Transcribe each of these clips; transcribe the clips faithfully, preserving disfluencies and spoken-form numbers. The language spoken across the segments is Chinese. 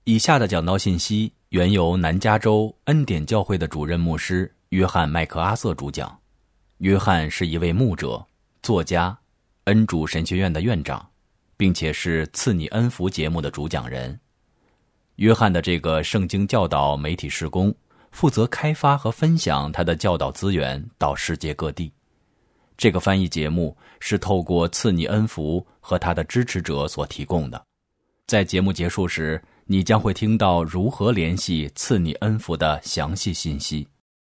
以下的讲道信息原由南加州恩典教会的主任牧师约翰·麦克阿瑟主讲。约翰是一位牧者、作家、恩主神学院的院长，并且是赐你恩福节目的主讲人。约翰的这个圣经教导媒体事工负责开发和分享他的教导资源到世界各地。这个翻译节目是透过赐你恩福和他的支持者所提供的。在节目结束时，你将会听到如何联系赐你恩福的详细信息。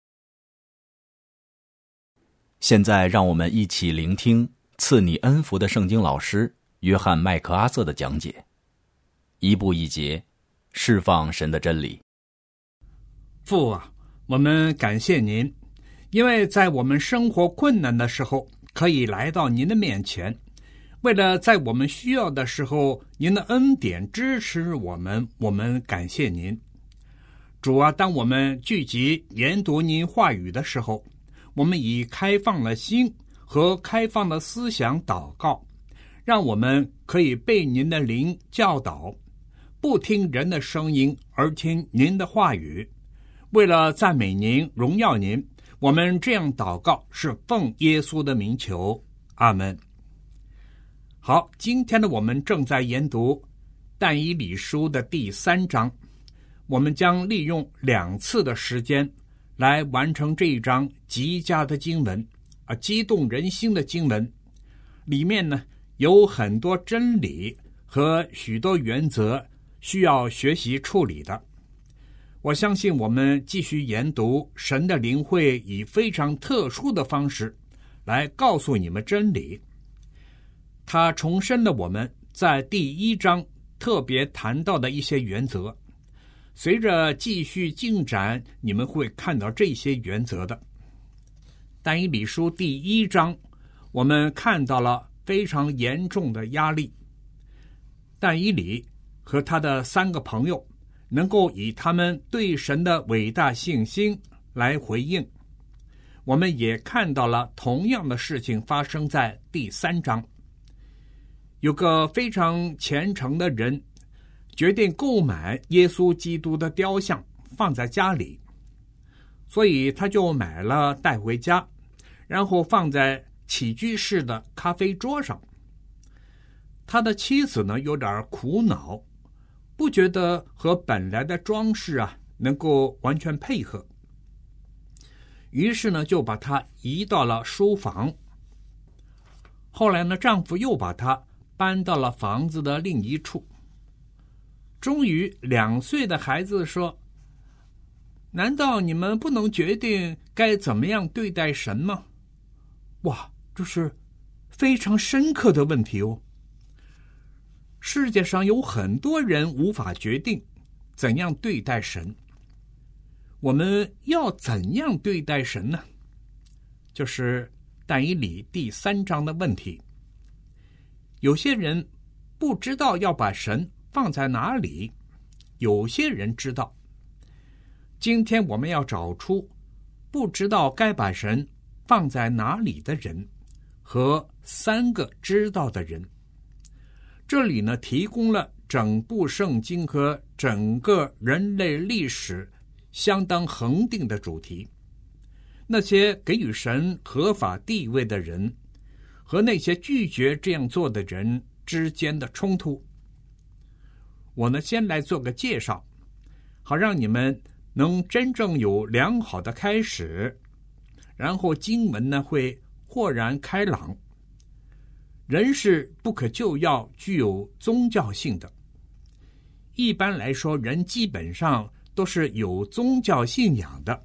现在让我们一起聆听赐你恩福的圣经老师约翰·麦克阿瑟的讲解。一步一节，释放神的真理。 父啊，我们感谢您，因为在我们生活困难的时候，可以来到您的面前，为了在我们需要的时候，您的恩典支持我们，我们感谢您。主啊，当我们聚集研读您话语的时候，我们以开放了心和开放的思想祷告，让我们可以被您的灵教导，不听人的声音，而听您的话语。为了赞美您、荣耀您，我们这样祷告是奉耶稣的名求，阿们。好，今天呢，我们正在研读但以理书的第三章，我们将利用两次的时间来完成这一章极佳的经文啊，激动人心的经文。里面呢有很多真理和许多原则需要学习处理的。我相信我们继续研读，神的灵会以非常特殊的方式来告诉你们真理。他重申了我们在第一章特别谈到的一些原则，随着继续进展，你们会看到这些原则的。但以理书第一章，我们看到了非常严重的压力。但以理和他的三个朋友能够以他们对神的伟大信心来回应。我们也看到了同样的事情发生在第三章。有个非常虔诚的人决定购买耶稣基督的雕像放在家里，所以他就买了带回家，然后放在起居室的咖啡桌上。他的妻子呢有点苦恼，不觉得和本来的装饰啊能够完全配合，于是呢就把它移到了书房。后来呢，丈夫又把它搬到了房子的另一处。终于两岁的孩子说，难道你们不能决定该怎么样对待神吗？哇，这是非常深刻的问题哦。世界上有很多人无法决定怎样对待神，我们要怎样对待神呢？就是但以理第三章的问题。有些人不知道要把神放在哪里，有些人知道。今天我们要找出不知道该把神放在哪里的人和三个知道的人。这里呢，提供了整部圣经和整个人类历史相当恒定的主题。那些给予神合法地位的人和那些拒绝这样做的人之间的冲突。我呢，先来做个介绍，好让你们能真正有良好的开始，然后经文呢会豁然开朗。人是不可救药具有宗教性的。一般来说，人基本上都是有宗教信仰的。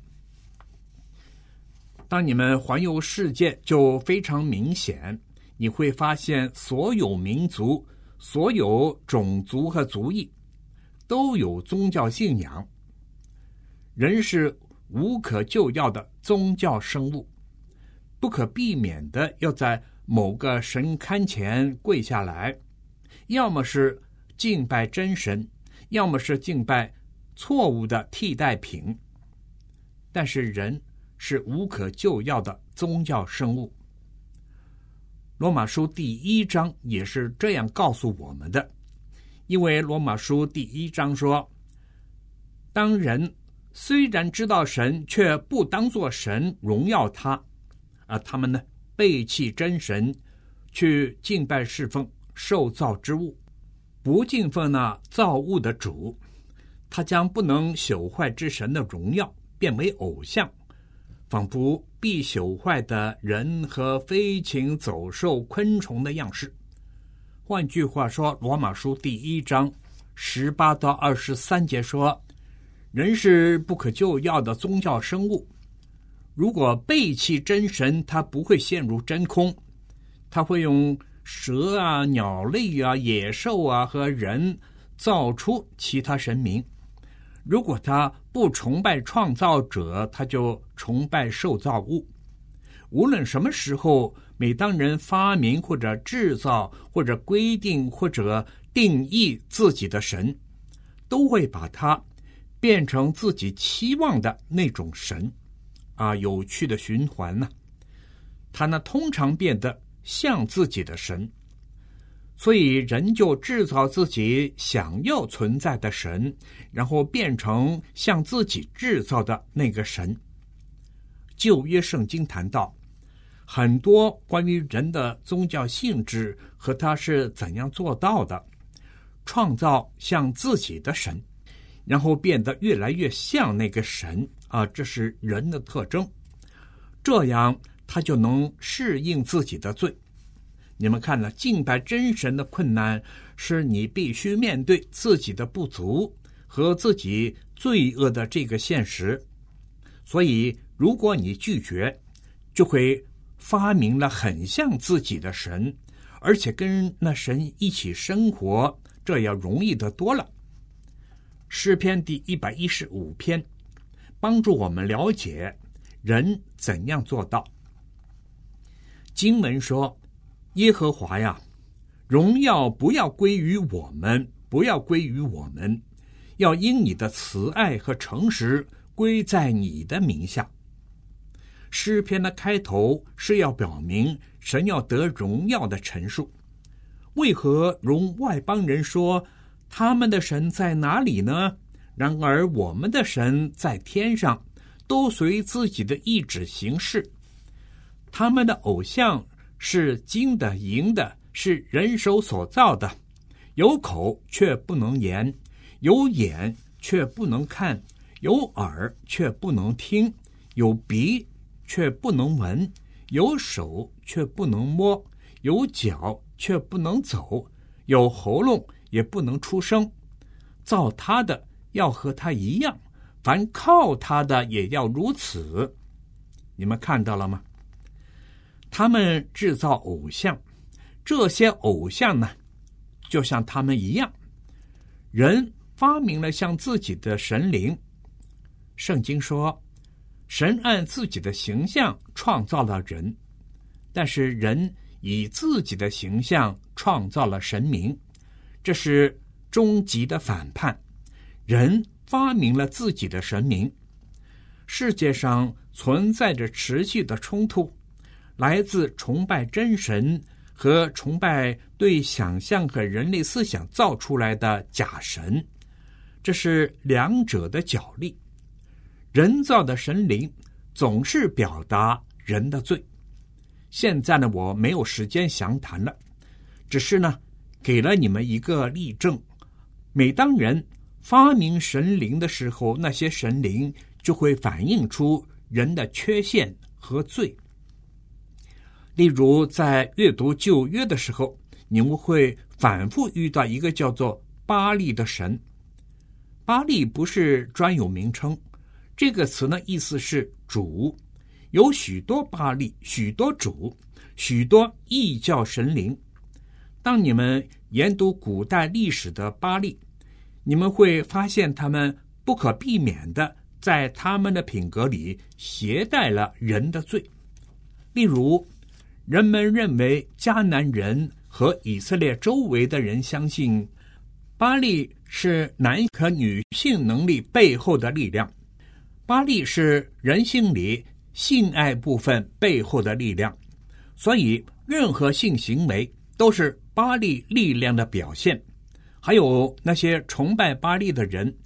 当你们环游世界就非常明显，你会发现所有民族、所有种族和族裔都有宗教信仰。人是无可救药的宗教生物，不可避免的要在某个神龛前跪下来，要么是敬拜真神，要么是敬拜错误的替代品。但是人是无可救药的宗教生物。罗马书第一章也是这样告诉我们的，因为罗马书第一章说， 当人虽然知道神，却不当作神荣耀他，啊，他们呢背弃真神，去敬拜侍奉受造之物，不敬奉那造物的主，他将不能朽坏之神的荣耀变为偶像，仿佛必朽坏的人和飞禽走兽昆虫的样式。换句话说，罗马书第一章十八到二十三节说，人是不可救药的宗教生物，如果背弃真神，他不会陷入真空，他会用蛇啊、鸟类啊、野兽啊和人造出其他神明。如果他不崇拜创造者，他就崇拜受造物。无论什么时候，每当人发明或者制造或者规定或者定义自己的神，都会把它变成自己期望的那种神啊，有趣的循环呢。他呢通常变得像自己的神，所以人就制造自己想要存在的神，然后变成像自己制造的那个神。旧约圣经谈到很多关于人的宗教性质和他是怎样做到的，创造像自己的神，然后变得越来越像那个神啊，这是人的特征。这样他就能适应自己的罪。你们看了，敬拜真神的困难是你必须面对自己的不足和自己罪恶的这个现实。所以如果你拒绝，就会发明了很像自己的神，而且跟那神一起生活，这要容易得多了。诗篇第一百一十五篇帮助我们了解人怎样做到。经文说，耶和华呀，荣耀不要归于我们，不要归于我们，要因你的慈爱和诚实归在你的名下。诗篇的开头是要表明神要得荣耀的陈述。为何容外邦人说他们的神在哪里呢？然而我们的神在天上，都随自己的意志行事。他们的偶像是金的、银的，是人手所造的，有口却不能言，有眼却不能看，有耳却不能听，有鼻却不能闻，有手却不能摸，有脚却不能走，有喉咙也不能出声。造他的要和他一样，凡靠他的也要如此。你们看到了吗？他们制造偶像，这些偶像呢，就像他们一样，人发明了像自己的神灵。圣经说，神按自己的形象创造了人，但是人以自己的形象创造了神明，这是终极的反叛。人发明了自己的神明。世界上存在着持续的冲突，来自崇拜真神和崇拜对想象和人类思想造出来的假神，这是两者的角力。人造的神灵总是表达人的罪。现在呢，我没有时间详谈了，只是呢，给了你们一个例证。每当人发明神灵的时候，那些神灵就会反映出人的缺陷和罪。例如在阅读旧约的时候，你们会反复遇到一个叫做巴力的神。巴力不是专有名称，这个词呢，意思是主，有许多巴力，许多主，许多异教神灵。当你们研读古代历史的巴力，你们会发现他们不可避免的在他们的品格里携带了人的罪。例如，人们认为迦南人和以色列周围的人相信巴力是男和女性能力背后的力量，巴力是人性里性爱部分背后的力量，所以任何性行为都是巴力力量的表现。还有那些崇拜巴力的人，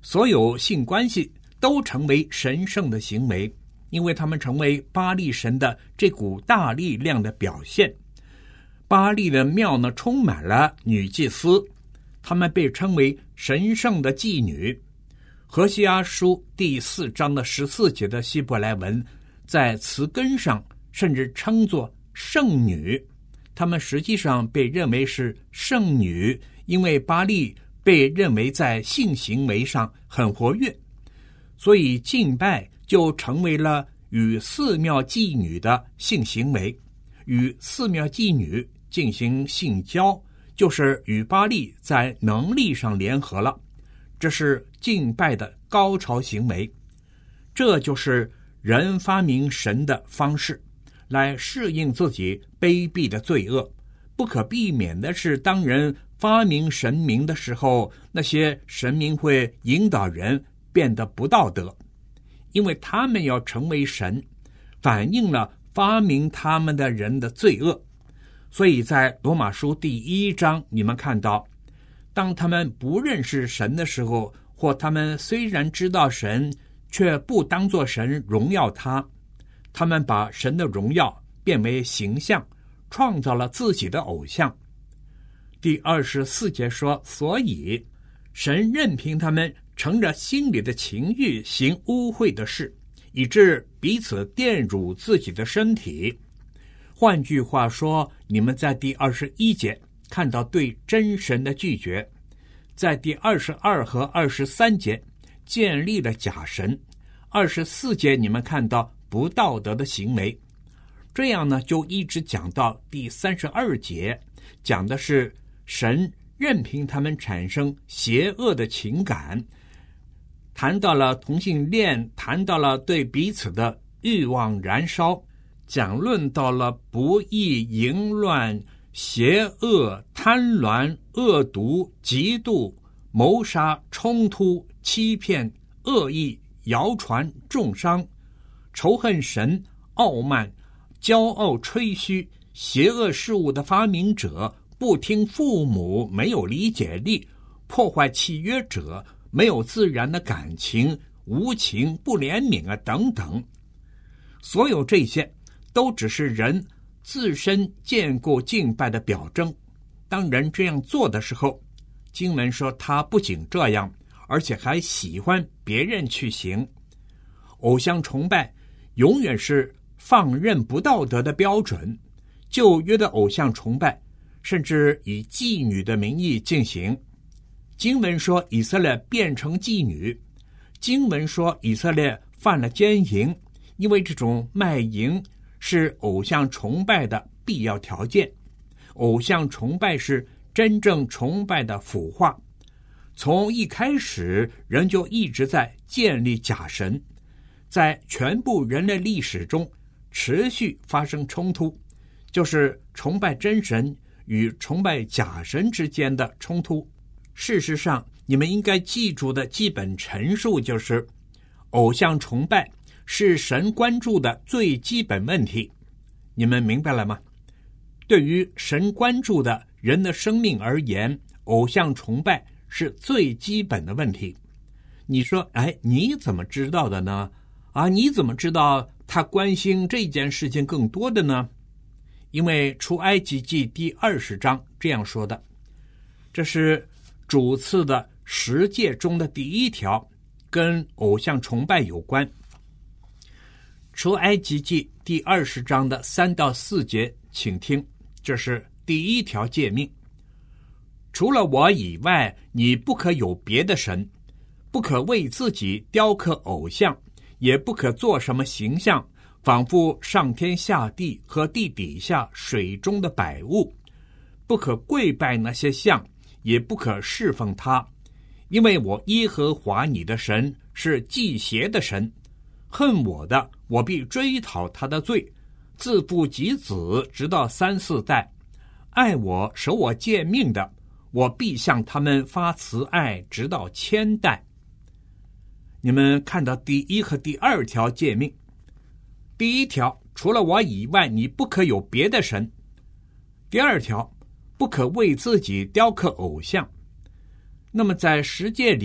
所有性关系都成为神圣的行为，因为他们成为巴力神的这股大力量的表现。巴力的庙呢，充满了女祭司，他们被称为神圣的妓女。何西阿书第四章的十四节的希伯来文，在词根上甚至称作圣女，他们实际上被认为是圣女，因为巴力被认为在性行为上很活跃，所以敬拜就成为了与寺庙妓女的性行为。与寺庙妓女进行性交，就是与巴力在能力上联合了，这是敬拜的高潮行为。这就是人发明神的方式，来适应自己卑鄙的罪恶。不可避免的是，当人发明神明的时候，那些神明会引导人变得不道德，因为他们要成为神，反映了发明他们的人的罪恶。所以在罗马书第一章，你们看到，当他们不认识神的时候，或他们虽然知道神，却不当作神荣耀他，他们把神的荣耀变为形象，创造了自己的偶像。第二十四节说，所以神任凭他们乘着心里的情欲行污秽的事，以致彼此玷辱自己的身体。换句话说，你们在第二十一节看到对真神的拒绝，在第二十二和二十三节建立了假神，二十四节你们看到不道德的行为。这样呢，就一直讲到第三十二节，讲的是神任凭他们产生邪恶的情感，谈到了同性恋，谈到了对彼此的欲望燃烧，讲论到了不义、淫乱、邪恶、贪婪、恶毒、嫉妒、谋杀、冲突、欺骗、恶意、谣传、重伤、仇恨神、傲慢、骄傲、吹嘘、邪恶事物的发明者、不听父母、没有理解力、破坏契约者、没有自然的感情、无情、不怜悯啊等等。所有这些都只是人自身建构敬拜的表征。当人这样做的时候，经文说他不仅这样，而且还喜欢别人去行。偶像崇拜永远是放任不道德的标准。旧约的偶像崇拜甚至以妓女的名义进行。经文说以色列变成妓女，经文说以色列犯了奸淫，因为这种卖淫是偶像崇拜的必要条件。偶像崇拜是真正崇拜的腐化。从一开始，人就一直在建立假神，在全部人类历史中持续发生冲突，就是崇拜真神与崇拜假神之间的冲突。事实上，你们应该记住的基本陈述就是，偶像崇拜是神关注的最基本问题。你们明白了吗？对于神关注的人的生命而言，偶像崇拜是最基本的问题。你说，哎，你怎么知道的呢？啊，你怎么知道他关心这件事情更多的呢？因为出埃及记第二十章这样说的，这是主赐的十诫中的第一条，跟偶像崇拜有关。出埃及记第二十章的三到四节，请听，这是第一条诫命：除了我以外，你不可有别的神，不可为自己雕刻偶像，也不可做什么形象，仿佛上天下地和地底下水中的百物，不可跪拜那些像，也不可侍奉他，因为我耶和华你的神是忌邪的神，恨我的，我必追讨他的罪，自父及子，直到三四代；爱我守我诫命的，我必向他们发慈爱，直到千代。你们看到第一和第二条诫命。第一条，除了我以外，你不可有别的神。第二条，不可为自己雕刻偶像。那么在十诫里，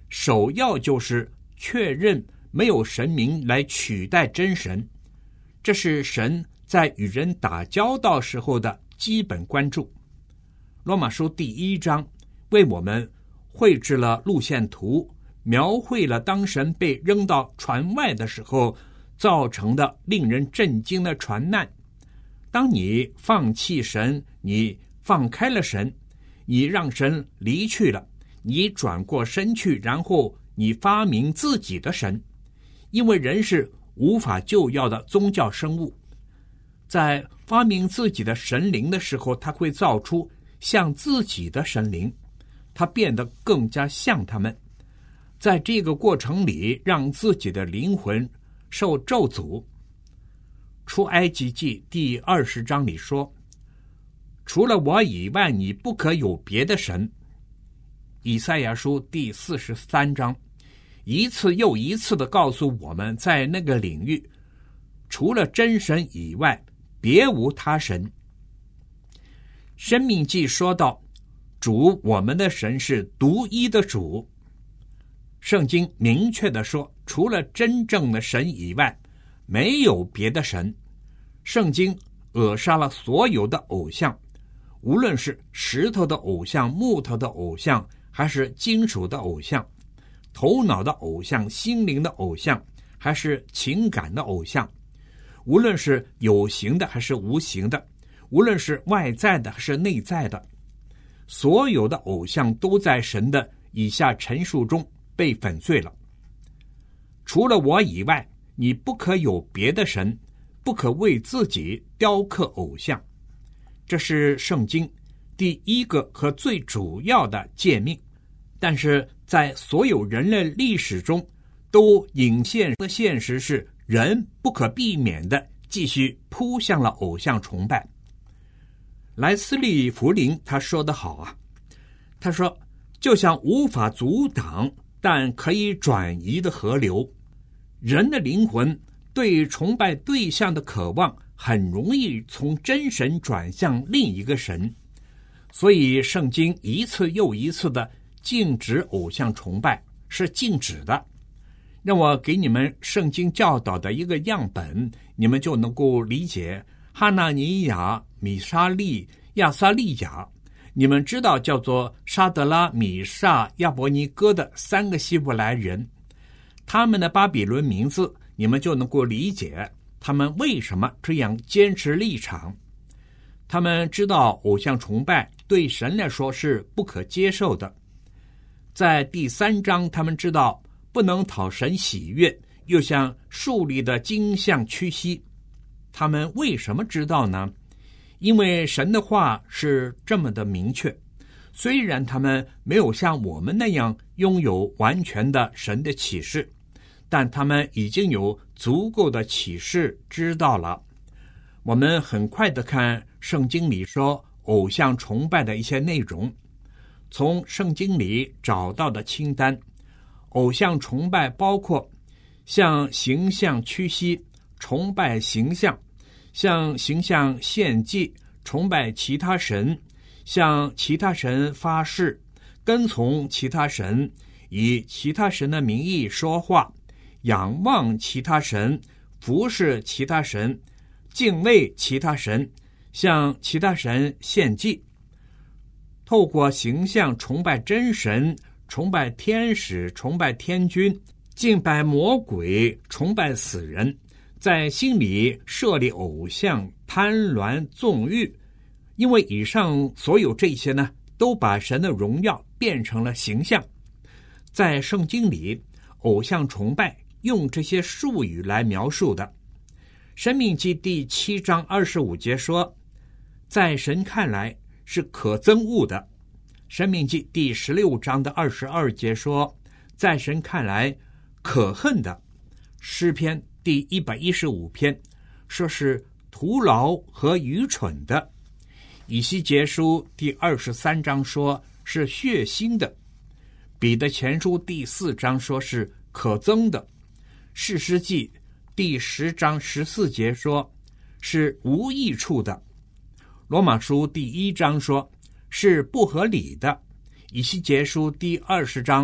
首要就是确认没有神明来取代真神，这是神在与人打交道时候的基本关注。罗马书第一章为我们绘制了路线图，描绘了当神被扔到船外的时候造成的令人震惊的船难。当你放弃神，你放开了神，你让神离去了，你转过身去，然后你发明自己的神。因为人是无法救药的宗教生物，在发明自己的神灵的时候，他会造出像自己的神灵，他变得更加像他们，在这个过程里让自己的灵魂受咒诅。出埃及记第二十章里说，除了我以外，你不可有别的神。以赛亚书第四十三章一次又一次地告诉我们，在那个领域，除了真神以外，别无他神。申命记说到，主我们的神是独一的主。圣经明确地说，除了真正的神以外，没有别的神。圣经扼杀了所有的偶像，无论是石头的偶像、木头的偶像，还是金属的偶像，头脑的偶像、心灵的偶像，还是情感的偶像，无论是有形的还是无形的，无论是外在的还是内在的，所有的偶像都在神的以下陈述中被粉碎了。除了我以外，你不可有别的神，不可为自己雕刻偶像。这是圣经第一个和最主要的诫命，但是在所有人类历史中都隐现的现实是，人不可避免地继续扑向了偶像崇拜。莱斯利·福林他说得好啊，他说，就像无法阻挡但可以转移的河流，人的灵魂对崇拜对象的渴望很容易从真神转向另一个神，所以圣经一次又一次的禁止偶像崇拜，是禁止的。让我给你们圣经教导的一个样本，你们就能够理解哈纳尼亚、米沙利、亚撒利亚。你们知道叫做沙德拉、米煞、亚伯尼哥的三个希伯来人，他们的巴比伦名字，你们就能够理解他们为什么这样坚持立场。他们知道偶像崇拜对神来说是不可接受的。在第三章，他们知道不能讨神喜悦，又向树立的金像屈膝。他们为什么知道呢？因为神的话是这么的明确，虽然他们没有像我们那样拥有完全的神的启示，但他们已经有足够的启示知道了。我们很快的看圣经里说偶像崇拜的一些内容，从圣经里找到的清单，偶像崇拜包括向形象屈膝，崇拜形象，向形象献祭，崇拜其他神，向其他神发誓，跟从其他神，以其他神的名义说话，仰望其他神，服侍其他神，敬畏其他神，向其他神献祭。透过形象崇拜真神，崇拜天使，崇拜天君，敬拜魔鬼，崇拜死人，在心里设立偶像，贪婪纵欲。因为以上所有这些呢，都把神的荣耀变成了形象。在圣经里，偶像崇拜用这些术语来描述的。申命记第七章二十五节说，在神看来是可憎恶的。申命记第十六章的二十二节说，在神看来可恨的。诗篇第一百一十五篇说是徒劳和愚蠢的。以西结书第二十三章说是血腥的。彼得前书第四章说是可憎的。士师记第十章十四节说是无益处的。罗马书第一章说是不合理的。以西结书第二十章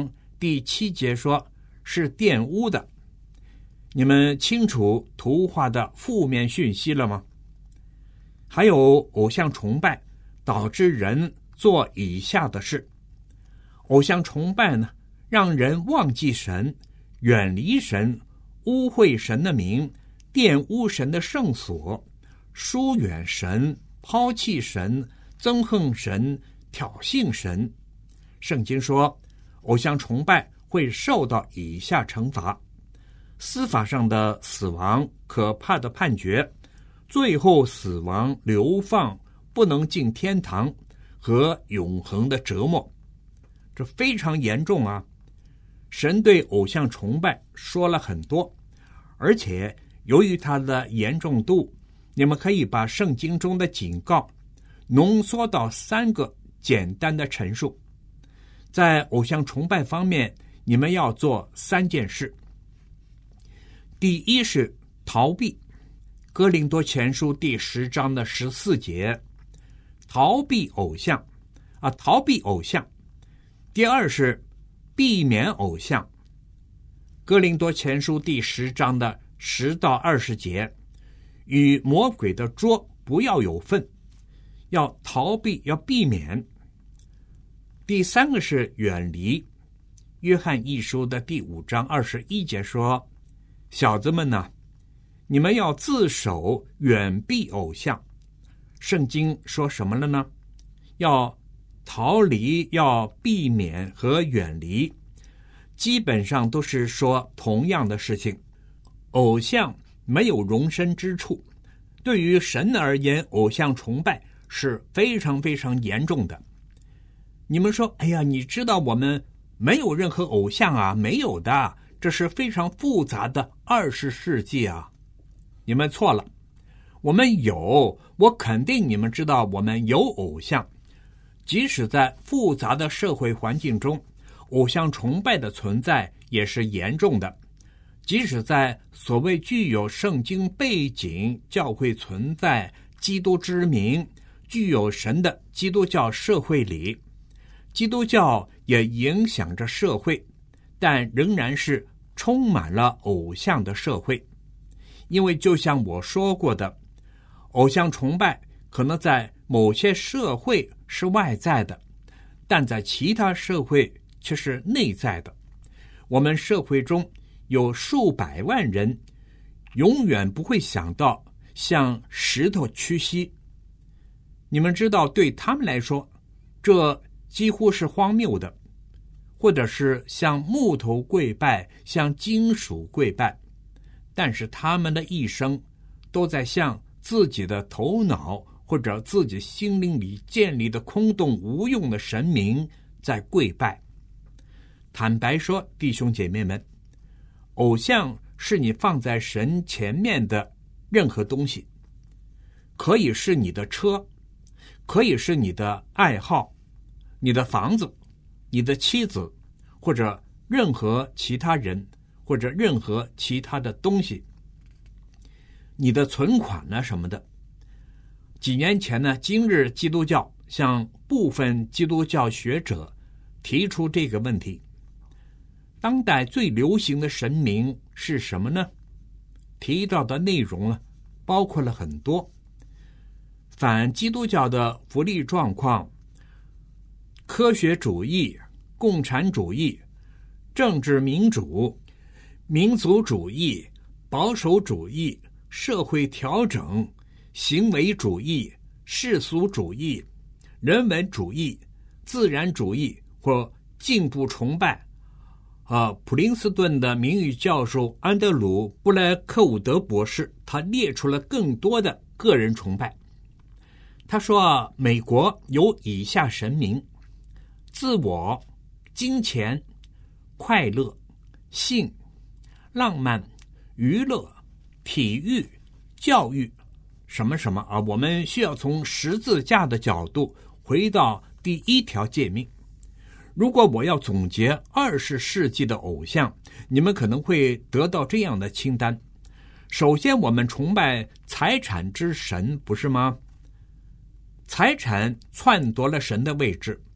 第七节说是玷污的。你们清楚图画的负面讯息了吗？还有偶像崇拜导致人做以下的事。偶像崇拜呢，让人忘记神，远离神，污秽神的名，玷污神的圣所，疏远神，抛弃神，憎恨神，挑衅神。圣经说，偶像崇拜会受到以下惩罚：司法上的死亡，可怕的判决，最后死亡、流放，不能进天堂，和永恒的折磨。这非常严重啊！神对偶像崇拜说了很多，而且由于它的严重度，你们可以把圣经中的警告浓缩到三个简单的陈述。在偶像崇拜方面，你们要做三件事。第一是逃避，哥林多前书第十章的十四节，逃避偶像啊，逃避偶像。第二是避免偶像，哥林多前书第十章的十到二十节，与魔鬼的桌不要有份，要逃避，要避免。第三个是远离，约翰一书的第五章二十一节说，小子们呢，你们要自守，远避偶像。圣经说什么了呢？要逃离，要避免和远离，基本上都是说同样的事情。偶像没有容身之处，对于神而言，偶像崇拜是非常非常严重的。你们说，哎呀，你知道我们没有任何偶像啊？没有的，这是非常复杂的二十世纪啊。你们错了，我们有，我肯定你们知道我们有偶像。即使在复杂的社会环境中，偶像崇拜的存在也是严重的。即使在所谓具有圣经背景、教会存在、基督之名、具有神的基督教社会里，基督教也影响着社会，但仍然是充满了偶像的社会。因为就像我说过的，偶像崇拜可能在某些社会是外在的，但在其他社会却是内在的。我们社会中有数百万人永远不会想到向石头屈膝。你们知道，对他们来说，这几乎是荒谬的，或者是向木头跪拜，向金属跪拜。但是他们的一生都在向自己的头脑或者自己心灵里建立的空洞无用的神明在跪拜。坦白说，弟兄姐妹们，偶像是你放在神前面的任何东西，可以是你的车，可以是你的爱好，你的房子，你的妻子，或者任何其他人，或者任何其他的东西，你的存款呢什么的。几年前呢，今日基督教向部分基督教学者提出这个问题：当代最流行的神明是什么呢？提到的内容呢，包括了很多反基督教的福利状况、科学主义、共产主义、政治民主、民族主义、保守主义、社会调整、行为主义、世俗主义、人文主义、自然主义或进步崇拜。啊，普林斯顿的名誉教授安德鲁·布莱克伍德博士，他列出了更多的个人崇拜。他说，美国有以下神明：自我、金钱、快乐、性、浪漫、娱乐、体育、教育，什么什么啊！我们需要从十字架的角度回到第一条诫命。如果我要总结二十世纪的偶像，你们可能会得到这样的清单。首先，我们崇拜财产之神，不是吗？财产篡夺了神的位置。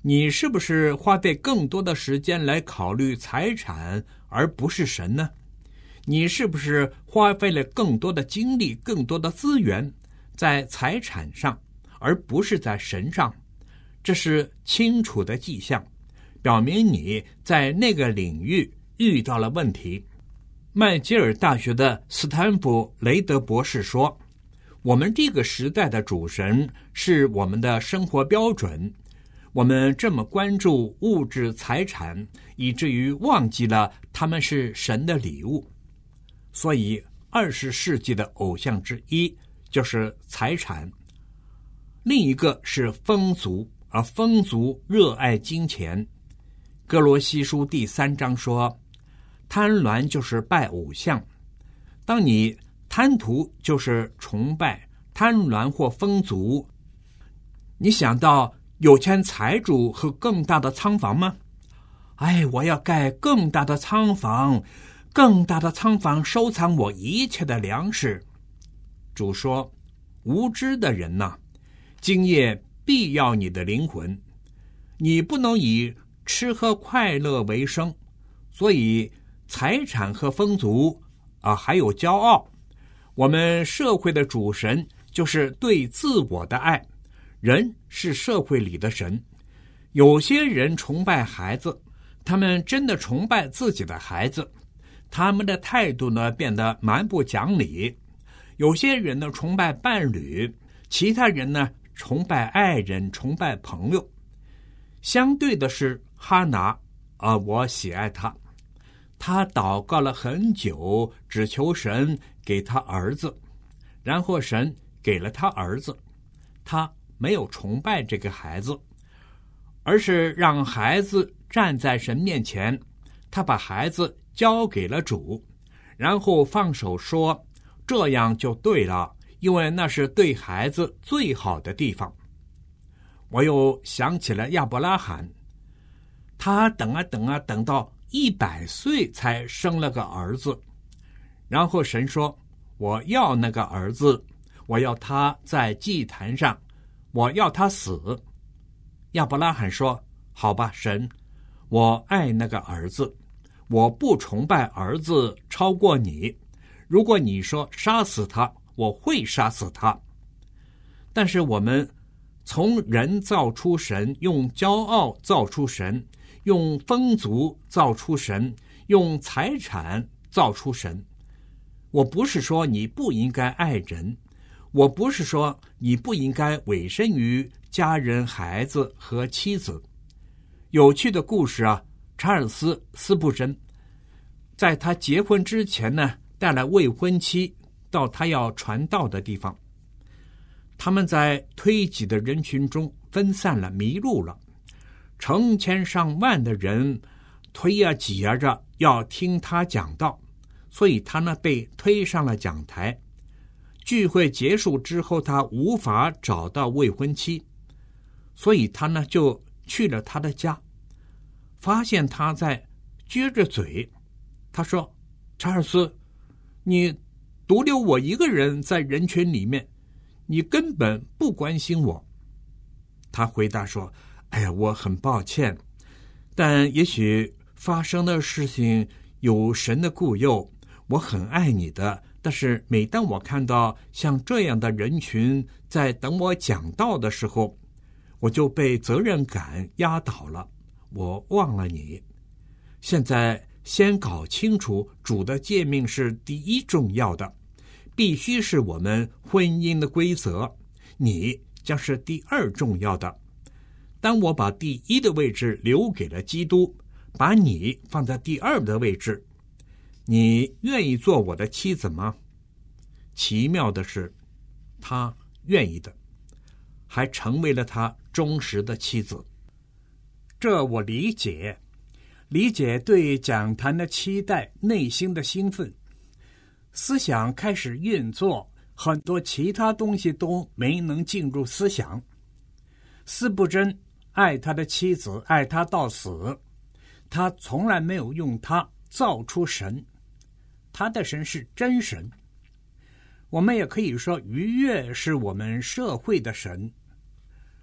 你是不是花费更多的时间来考虑财产而不是神呢？你是不是花费了更多的精力、更多的资源在财产上，而不是在神上？这是清楚的迹象，表明你在那个领域遇到了问题。麦吉尔大学的斯坦福雷德博士说，我们这个时代的主神是我们的生活标准，我们这么关注物质财产，以至于忘记了他们是神的礼物。所以二十世纪的偶像之一就是财产，另一个是风俗，而风俗热爱金钱。哥罗西书第三章说，贪婪就是拜偶像。当你贪图就是崇拜贪婪或风俗，你想到有钱财主和更大的仓房吗？哎，我要盖更大的仓房，更大的仓房收藏我一切的粮食。主说，无知的人呐、啊，今夜必要你的灵魂，你不能以吃喝快乐为生。所以财产和风俗啊，还有骄傲，我们社会的主神就是对自我的爱。人是社会里的神，有些人崇拜孩子，他们真的崇拜自己的孩子，他们的态度呢变得蛮不讲理。有些人呢崇拜伴侣，其他人呢崇拜爱人，崇拜朋友。相对的是哈拿啊，我喜爱他，他祷告了很久，只求神给他儿子，然后神给了他儿子，他没有崇拜这个孩子，而是让孩子站在神面前，他把孩子交给了主，然后放手说，这样就对了，因为那是对孩子最好的地方。我又想起了亚伯拉罕，他等啊等啊，等到一百岁才生了个儿子，然后神说，我要那个儿子，我要他在祭坛上，我要他死。亚伯拉罕说，好吧，神，我爱那个儿子，我不崇拜儿子超过你，如果你说杀死他，我会杀死他。但是我们从人造出神，用骄傲造出神，用风俗造出神，用财产造出神。我不是说你不应该爱人，我不是说你不应该委身于家人、孩子和妻子。有趣的故事啊，查尔斯·斯布珍在他结婚之前呢，带来未婚妻到他要传道的地方。他们在推挤的人群中分散了，迷路了。成千上万的人推呀挤呀着要听他讲道，所以他呢被推上了讲台。聚会结束之后，他无法找到未婚妻，所以他呢就去了他的家，发现他在撅着嘴。他说，查尔斯，你独留我一个人在人群里面，你根本不关心我。他回答说，哎呀，我很抱歉，但也许发生的事情有神的顾佑，我很爱你的，但是每当我看到像这样的人群在等我讲道的时候，我就被责任感压倒了，我忘了你。现在先搞清楚主的诫命是第一重要的，必须是我们婚姻的规则，你将是第二重要的。当我把第一的位置留给了基督，把你放在第二的位置，你愿意做我的妻子吗？奇妙的是，他愿意的，还成为了他忠实的妻子。这我理解，理解对讲坛的期待，内心的兴奋。思想开始运作，很多其他东西都没能进入思想。斯布真爱他的妻子，爱他到死，他从来没有用他造出神，他的神是真神。我们也可以说，逾越是我们社会的神。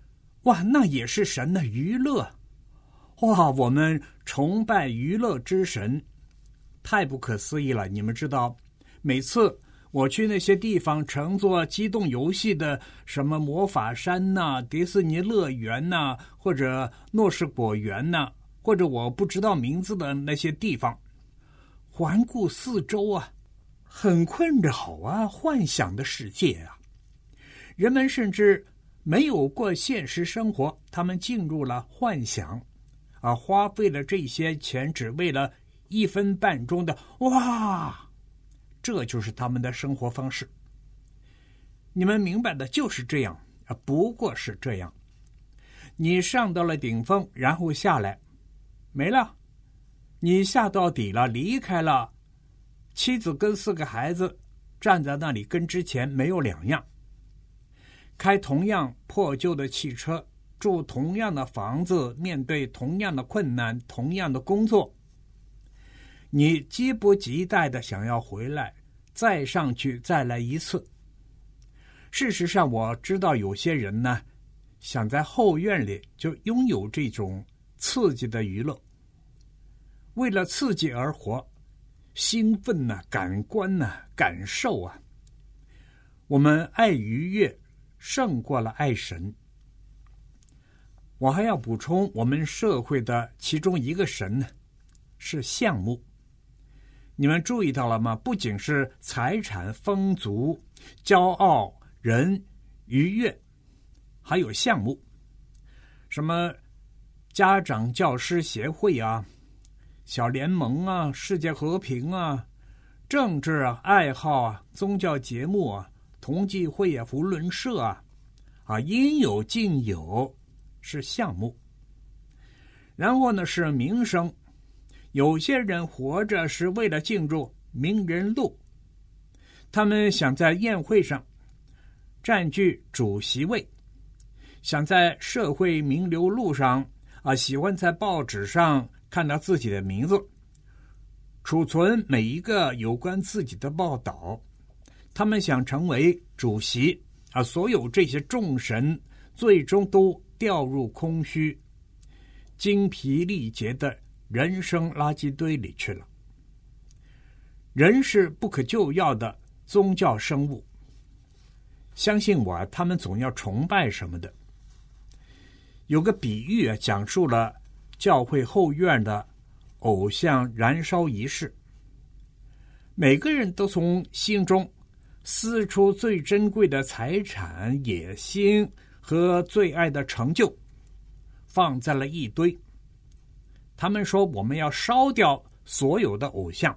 哇，那也是神的娱乐。哇，我们崇拜娱乐之神，太不可思议了。你们知道，每次我去那些地方乘坐机动游戏的，什么魔法山呐、啊、迪士尼乐园呐、啊，或者诺士果园呐、啊，或者我不知道名字的那些地方，环顾四周啊，很困扰啊，幻想的世界啊。人们甚至没有过现实生活，他们进入了幻想啊，花费了这些钱只为了一分半钟的哇，这就是他们的生活方式。你们明白的就是这样啊，不过是这样。你上到了顶峰，然后下来没了，你下到底了，离开了，妻子跟四个孩子站在那里，跟之前没有两样。开同样破旧的汽车，住同样的房子，面对同样的困难，同样的工作，你急不及待的想要回来，再上去再来一次。事实上，我知道有些人呢，想在后院里就拥有这种刺激的娱乐，为了刺激而活，兴奋啊，感官啊，感受啊。我们爱愉悦胜过了爱神。我还要补充，我们社会的其中一个神呢，是项目。你们注意到了吗？不仅是财产、丰足、骄傲、人、愉悦，还有项目，什么家长教师协会啊、小联盟啊、世界和平啊、政治啊、爱好啊、宗教节目啊、同济会啊、福伦社啊，啊，应有尽有，是项目。然后呢，是名声。有些人活着是为了进入名人录，他们想在宴会上占据主席位，想在社会名流录上啊，喜欢在报纸上看到自己的名字，储存每一个有关自己的报道。他们想成为主席啊，所有这些众神最终都掉入空虚、精疲力竭的人生垃圾堆里去了。人是不可救药的宗教生物，相信我，他们总要崇拜什么的。有个比喻啊，讲述了教会后院的偶像燃烧仪式。每个人都从心中撕出最珍贵的财产、野心和最爱的成就，放在了一堆。他们说，我们要烧掉所有的偶像。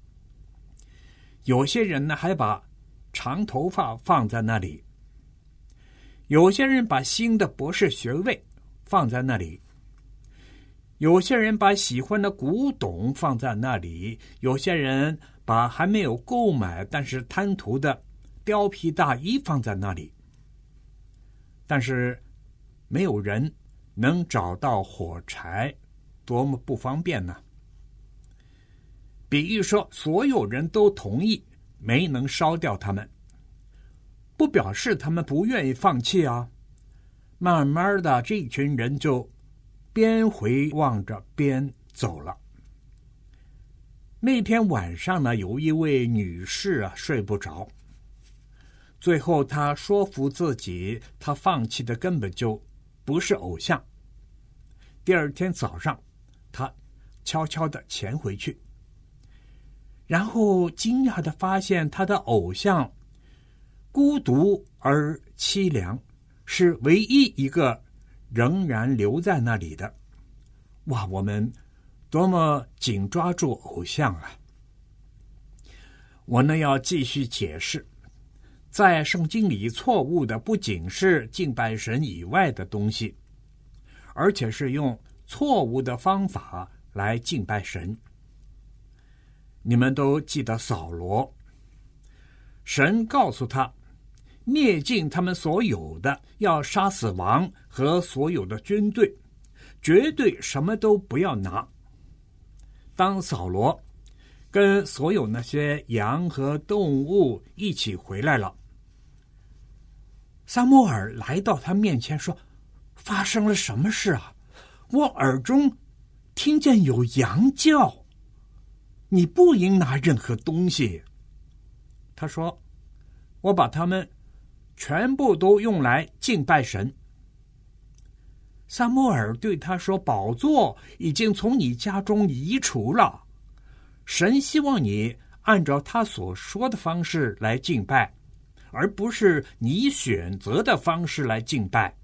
有些人呢，还把长头发放在那里，有些人把新的博士学位放在那里，有些人把喜欢的古董放在那里，有些人把还没有购买但是贪图的貂皮大衣放在那里。但是没有人能找到火柴，多么不方便呢？比喻说，所有人都同意没能烧掉他们，不表示他们不愿意放弃啊。慢慢的，这群人就边回望着边走了。那天晚上呢，有一位女士啊睡不着，最后她说服自己，她放弃的根本就不是偶像。第二天早上，她悄悄地潜回去，然后惊讶地发现她的偶像孤独而凄凉，是唯一一个仍然留在那里的。哇，我们多么紧抓住偶像啊！我呢要继续解释，在圣经里错误的不仅是敬拜神以外的东西，而且是用错误的方法来敬拜神。你们都记得扫罗，神告诉他灭尽他们所有的，要杀死王和所有的军队，绝对什么都不要拿。当扫罗跟所有那些羊和动物一起回来了，撒母耳来到他面前说， 发生了什么事啊？我耳中听见有羊叫，你不应拿任何东西。他说，我把它们全部都用来敬拜神。撒母耳对他说，宝座已经从你家中移除了，神希望你按照他所说的方式来敬拜，而不是你选择的方式来敬拜。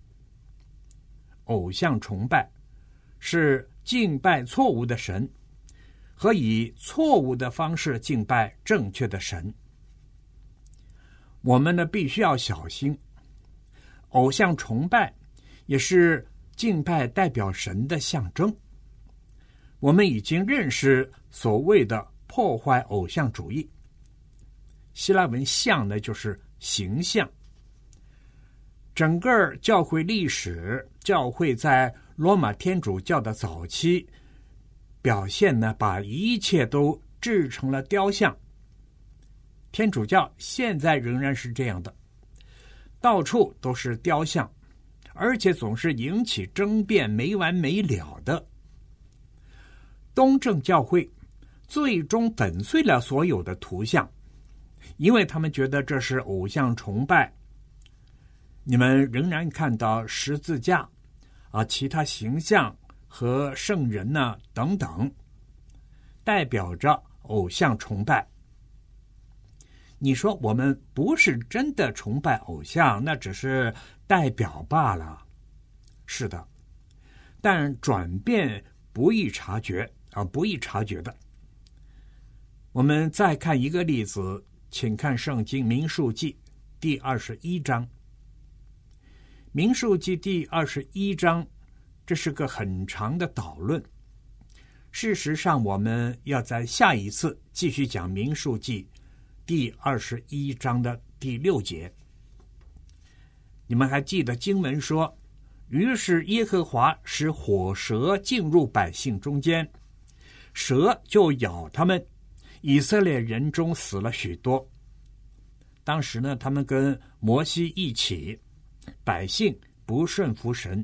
偶像崇拜是敬拜错误的神，和以错误的方式敬拜正确的神。我们呢，必须要小心，偶像崇拜也是敬拜代表神的象征。我们已经认识所谓的破坏偶像主义，希腊文像呢就是形象。整个教会历史，教会在罗马天主教的早期表现呢，把一切都制成了雕像。天主教现在仍然是这样的，到处都是雕像，而且总是引起争辩，没完没了的。东正教会最终粉碎了所有的图像，因为他们觉得这是偶像崇拜。你们仍然看到十字架啊，其他形象和圣人呢等等，代表着偶像崇拜。你说我们不是真的崇拜偶像，那只是代表罢了。是的，但转变不易察觉啊，不易察觉的。我们再看一个例子，请看圣经民数记第二十一章。民数记第二十一章，这是个很长的导论。事实上，我们要在下一次继续讲民数记第二十一章的第六节。你们还记得经文说，于是耶和华使火蛇进入百姓中间，蛇就咬他们，以色列人中死了许多。当时呢，他们跟摩西一起，百姓不顺服神，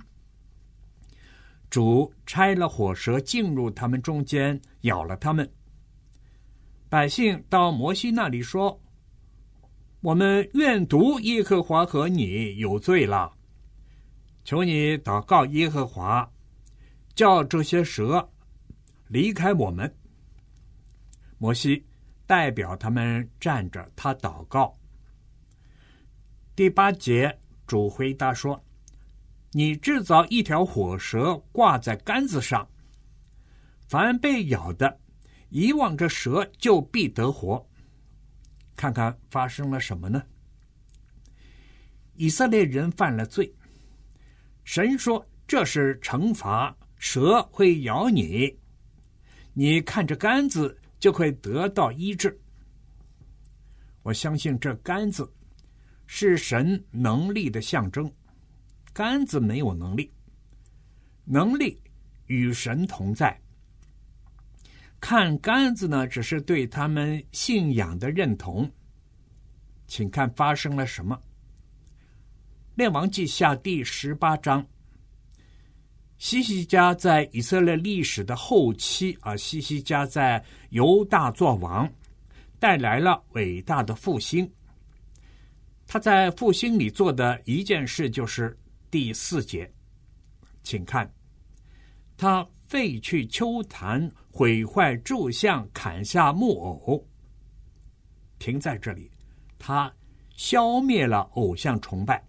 主差了火蛇进入他们中间，咬了他们。百姓到摩西那里说，我们愿读耶和华和你有罪了，求你祷告耶和华，叫这些蛇离开我们。摩西代表他们站着，他祷告。第八节，主回答说，你制造一条火蛇挂在杆子上，凡被咬的一望着蛇就必得活。看看发生了什么呢？以色列人犯了罪，神说这是惩罚，蛇会咬你，你看着杆子就会得到医治。我相信这杆子是神能力的象征，杆子没有能力，能力与神同在。看杆子呢，只是对他们信仰的认同。请看发生了什么。列王记下第十八章，西西家在以色列历史的后期啊，西西家在犹大作王，带来了伟大的复兴。他在复兴里做的一件事就是第四节，请看，他废去丘坛，毁坏柱像，砍下木偶。停在这里，他消灭了偶像崇拜。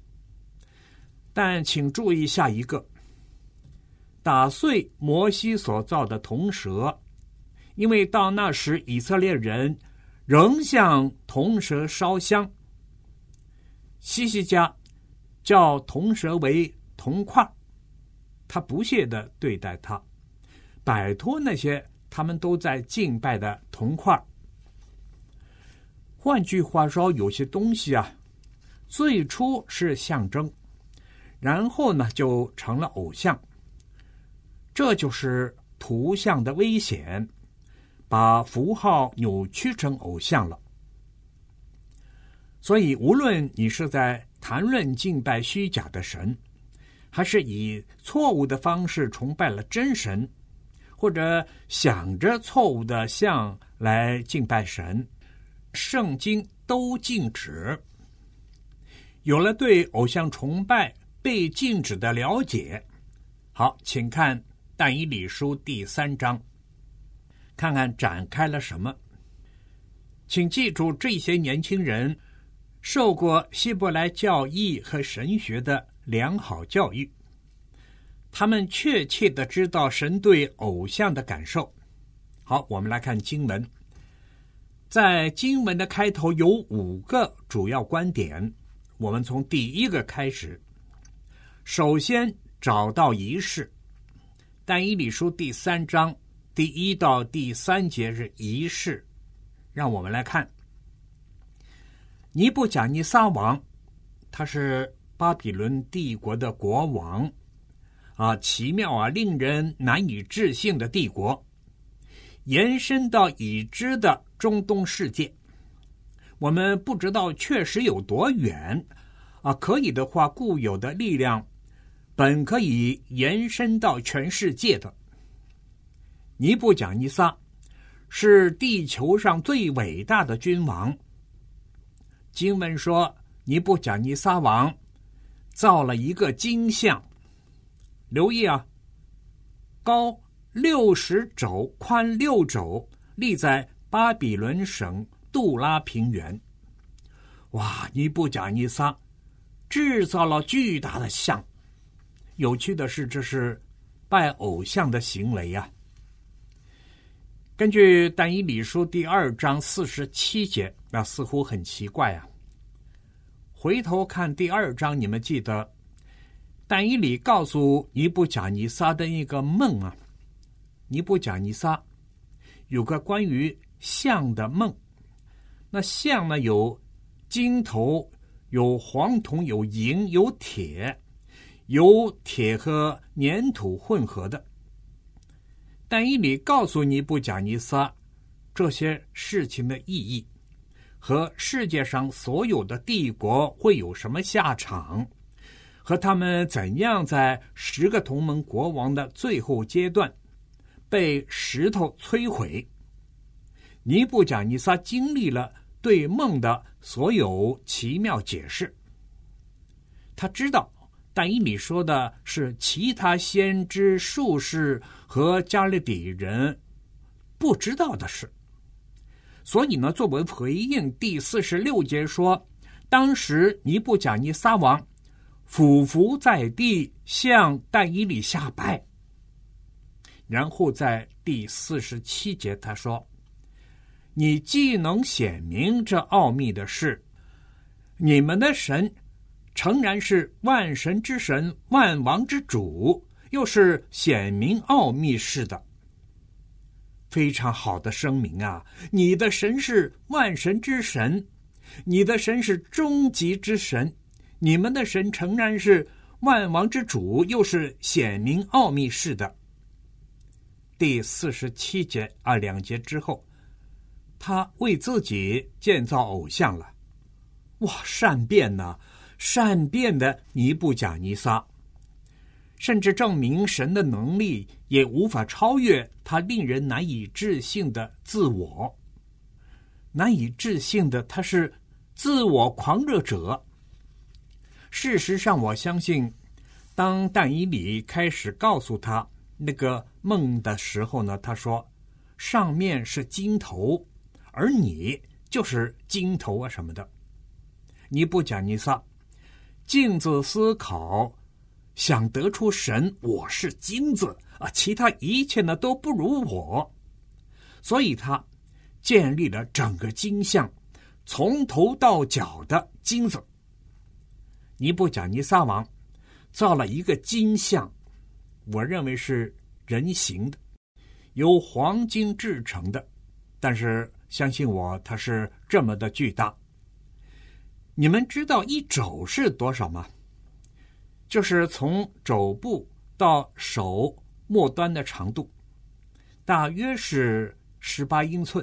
但请注意下一个，打碎摩西所造的铜蛇，因为到那时以色列人仍向铜蛇烧香。西西家叫铜蛇为铜块，他不屑地对待他，摆脱那些他们都在敬拜的铜块。换句话说，有些东西啊，最初是象征，然后呢就成了偶像。这就是图像的危险，把符号扭曲成偶像了。所以无论你是在谈论敬拜虚假的神， 还是以错误的方式崇拜了真神，或者想着错误的像来敬拜神，圣经都禁止。有了对偶像崇拜被禁止的了解，好，请看但以理书第三章，看看展开了什么。请记住，这些年轻人受过希伯来教义和神学的良好教育，他们确切地知道神对偶像的感受。好，我们来看经文。在经文的开头有五个主要观点，我们从第一个开始。首先找到仪式，但以理书第三章第一到第三节是仪式。让我们来看，尼布甲尼撒王，他是巴比伦帝国的国王啊，奇妙啊，令人难以置信的帝国，延伸到已知的中东世界。我们不知道确实有多远啊，可以的话，固有的力量本可以延伸到全世界的。尼布甲尼撒是地球上最伟大的君王。经文说，尼布甲尼撒王造了一个金像，留意啊，高六十肘，宽六肘，立在巴比伦省杜拉平原。哇，尼布甲尼撒制造了巨大的像。有趣的是，这是拜偶像的行为啊。根据但以理书第二章四十七节，那似乎很奇怪啊。回头看第二章，你们记得但以理告诉尼布甲尼撒的一个梦啊。尼布甲尼撒有个关于像的梦，那像呢有金头，有黄铜，有银，有铁，有铁和粘土混合的。但以理告诉尼布甲尼撒这些事情的意义和世界上所有的帝国会有什么下场，和他们怎样在十个同盟国王的最后阶段被石头摧毁。尼布甲尼撒经历了对梦的所有奇妙解释。他知道但以理说的是其他先知、术士和加勒底人不知道的事，所以呢，作为回应，第四十六节说，当时尼布甲尼撒王俯伏在地，向但以理下拜。然后在第四十七节他说，你既能显明这奥秘的事，你们的神诚然是万神之神，万王之主，又是显明奥秘事的。非常好的声明啊！你的神是万神之神，你的神是终极之神，你们的神诚然是万王之主，又是显明奥秘事的。第四十七节啊，两节之后，他为自己建造偶像了。哇，善变呐、啊！善变的尼布甲尼撒，甚至证明神的能力也无法超越他令人难以置信的自我。难以置信的，他是自我狂热者。事实上，我相信，当但以理开始告诉他那个梦的时候呢，他说：“上面是金头，而你就是金头啊什么的。”尼布甲尼撒静自思考，想得出神我是金子啊，其他一切呢都不如我，所以他建立了整个金像，从头到脚的金子。尼布甲尼撒王造了一个金像，我认为是人形的，由黄金制成的，但是相信我，它是这么的巨大。你们知道一肘是多少吗？就是从肘部到手末端的长度，大约是十八英寸。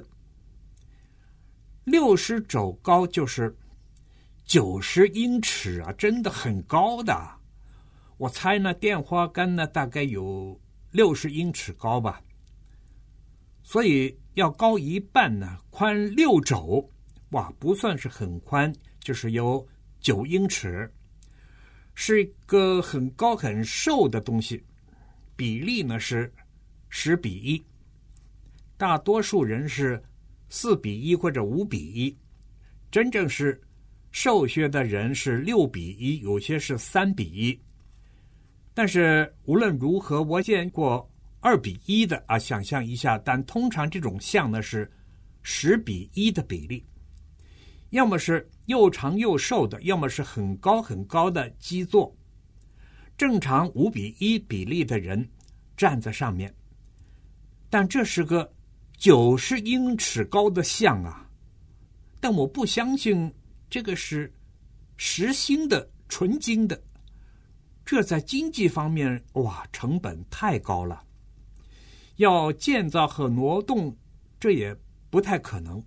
六十肘高就是九十英尺啊，真的很高的。 我猜呢，电花杆呢大概有六十英尺高吧，所以要高一半呢，宽六肘，哇，不算是很宽，就是有九英尺，是一个很高很瘦的东西，比例呢是十比一，大多数人是四比一或者五比一，真正是瘦削的人是六比一，有些是三比一。但是无论如何，我见过二比一的啊，想象一下，但通常这种像呢是十比一的比例，要么是又长又瘦的，要么是很高很高的基座。正常五比一比例的人站在上面，但这是个九十英尺高的像啊！但我不相信这个是实心的、纯金的。这在经济方面，哇，成本太高了，要建造和挪动，这也不太可能。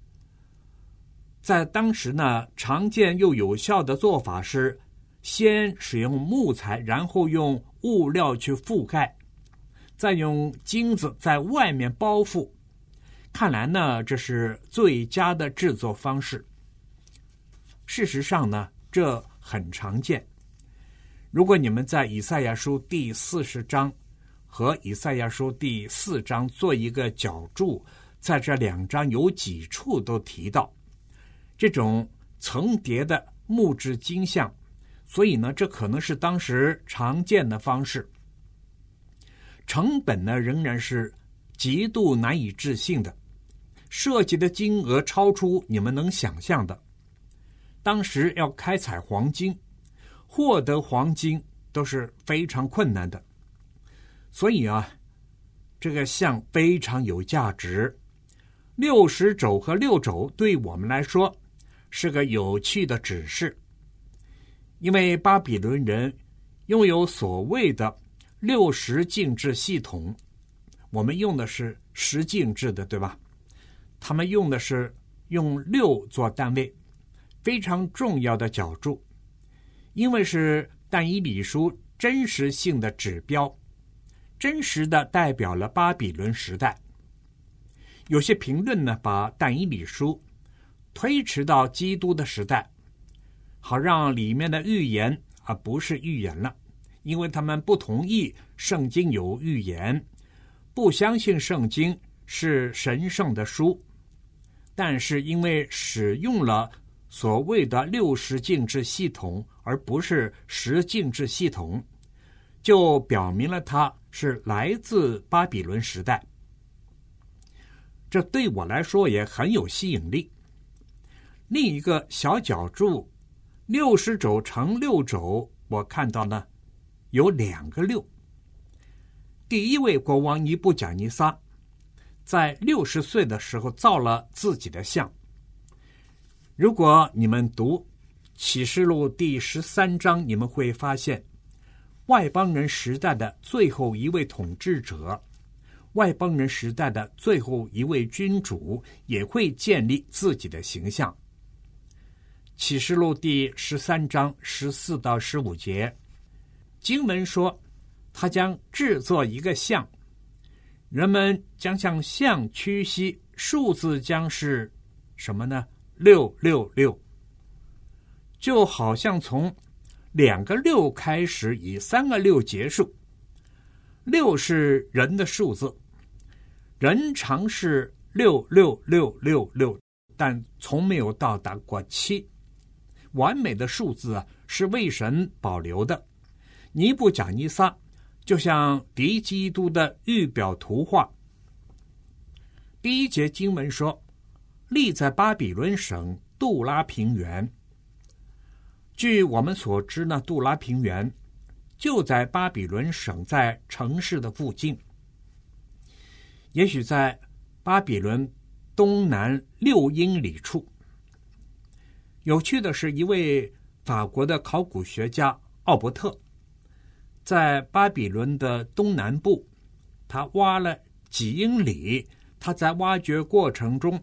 在当时呢，常见又有效的做法是，先使用木材，然后用物料去覆盖，再用金子在外面包覆。看来呢，这是最佳的制作方式。事实上呢，这很常见。如果你们在以赛亚书第四十章和以赛亚书第四章做一个角注，在这两章有几处都提到这种层叠的木质金像，所以呢，这可能是当时常见的方式。成本呢，仍然是极度难以置信的，涉及的金额超出你们能想象的。当时要开采黄金，获得黄金都是非常困难的，所以啊，这个像非常有价值。六十肘和六肘对我们来说是个有趣的指示，因为巴比伦人拥有所谓的六十进制系统，我们用的是十进制的，对吧？他们用的是用六做单位，非常重要的角注，因为是但以理书真实性的指标，真实的代表了巴比伦时代。有些评论呢，把但以理书推迟到基督的时代，好让里面的预言啊不是预言了，因为他们不同意圣经有预言，不相信圣经是神圣的书。但是因为使用了所谓的六十进制系统，而不是十进制系统，就表明了它是来自巴比伦时代。这对我来说也很有吸引力。另一个小角注，六十肘乘六肘，我看到呢有两个六。第一位国王尼布甲尼撒在六十岁的时候造了自己的像。如果你们读启示录第十三章，你们会发现外邦人时代的最后一位统治者，外邦人时代的最后一位君主也会建立自己的形象。启示录第十三章十四到十五节，经文说，他将制作一个像，人们将向像屈膝，数字将是什么呢？六六六，就好像从两个六开始，以三个六结束。六是人的数字，人常是六六六六六，但从没有到达过七。完美的数字啊，是为神保留的。尼布甲尼撒就像敌基督的预表图画。第一节经文说，立在巴比伦省杜拉平原。据我们所知呢，杜拉平原就在巴比伦省，在城市的附近，也许在巴比伦东南六英里处。有趣的是，一位法国的考古学家奥伯特在巴比伦的东南部，他挖了几英里，他在挖掘过程中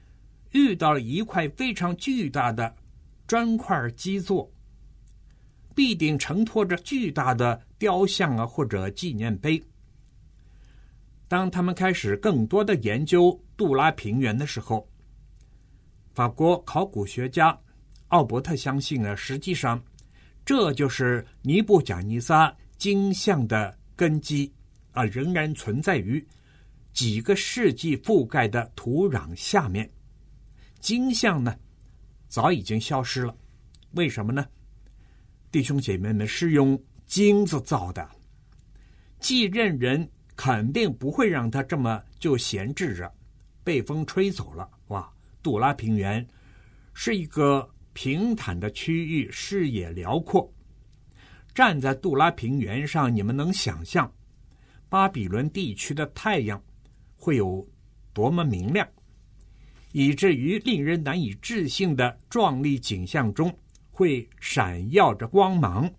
遇到了一块非常巨大的砖块基座。 必定承托着巨大的雕像啊或者纪念碑。当他们开始更多的研究杜拉平原的时候，法国考古学家奥伯特相信呢，实际上这就是尼布甲尼撒金像的根基啊，仍然存在于几个世纪覆盖的土壤下面。金像呢早已经消失了，为什么呢？弟兄姐妹们，是用金子造的，继任人肯定不会让它这么就闲置着，被风吹走了。哇，杜拉平原是一个平坦的区域，视野辽阔。站在杜拉平原上，你们能想象巴比伦地区的太阳会有多么明亮，以至于令人难以置信的壮丽景象中会闪耀着光芒。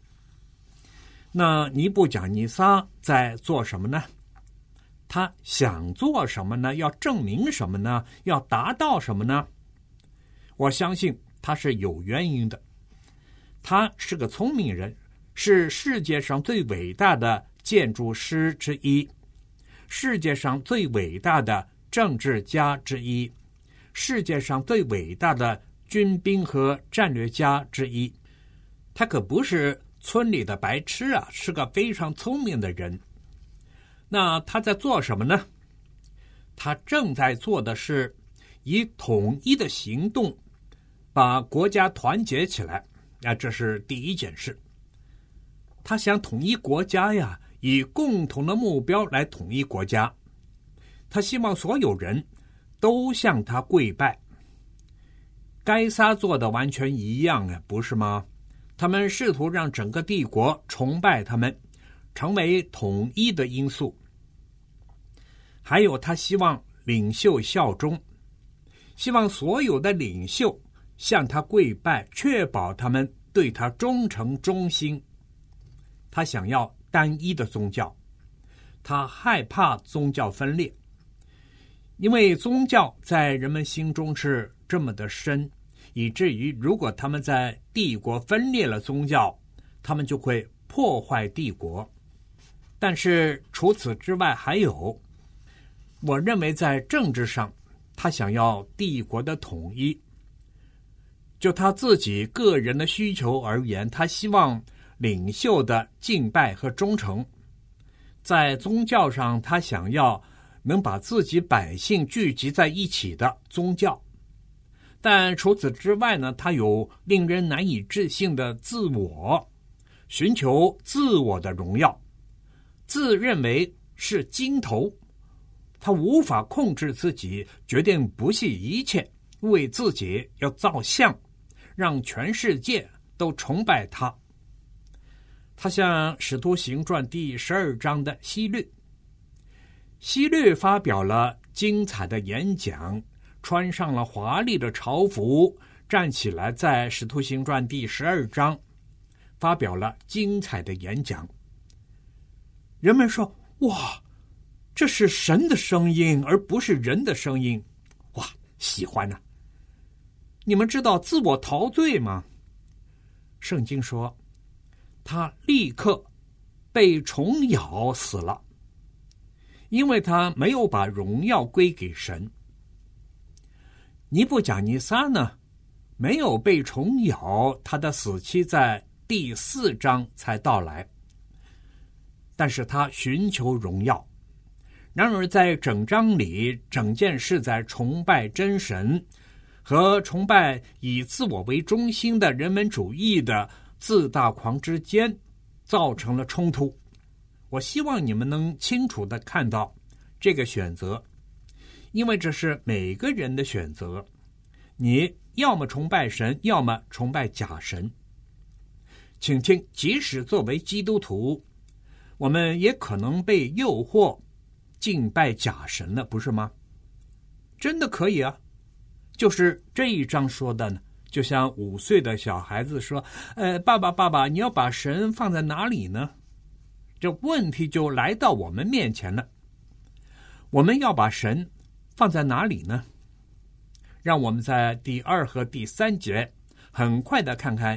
那尼布甲尼撒在做什么呢？他想做什么呢？要证明什么呢？要达到什么呢？我相信他是有原因的。他是个聪明人，是世界上最伟大的建筑师之一，世界上最伟大的政治家之一，世界上最伟大的军兵和战略家之一。他可不是村里的白痴啊，是个非常聪明的人。那他在做什么呢？他正在做的是以统一的行动把国家团结起来啊，这是第一件事。他想统一国家呀，以共同的目标来统一国家。他希望所有人都向他跪拜。该撒做的完全一样啊，不是吗？他们试图让整个帝国崇拜他们，成为统一的因素。还有他希望领袖效忠，希望所有的领袖向他跪拜，确保他们对他忠诚忠心。他想要单一的宗教，他害怕宗教分裂，因为宗教在人们心中是这么的深，以至于如果他们在帝国分裂了宗教，他们就会破坏帝国。但是除此之外还有，我认为在政治上他想要帝国的统一。就他自己个人的需求而言，他希望领袖的敬拜和忠诚。在宗教上，他想要能把自己百姓聚集在一起的宗教。但除此之外呢，他有令人难以置信的自我，寻求自我的荣耀，自认为是金头。他无法控制自己，决定不惜一切为自己要造像，让全世界都崇拜他。他像《使徒行传》第十二章的希律，希律发表了精彩的演讲，穿上了华丽的朝服，站起来在《使徒行传》第十二章发表了精彩的演讲。人们说：哇，这是神的声音，而不是人的声音。哇，喜欢呢、啊。你们知道自我陶醉吗？圣经说，他立刻被虫咬死了，因为他没有把荣耀归给神。尼布甲尼撒呢，没有被虫咬，他的死期在第四章才到来。但是他寻求荣耀。然而在整章里，整件事在崇拜真神和崇拜以自我为中心的人文主义的自大狂之间造成了冲突。我希望你们能清楚地看到这个选择，因为这是每个人的选择。你要么崇拜神，要么崇拜假神。请听，即使作为基督徒，我们也可能被诱惑敬拜假神了，不是吗？真的可以啊。就是这一章说的呢，就像五岁的小孩子说，呃，爸爸爸爸，你要把神放在哪里呢？这问题就来到我们面前了。我们要把神放在哪里呢？让我们在第二和第三节很快的看看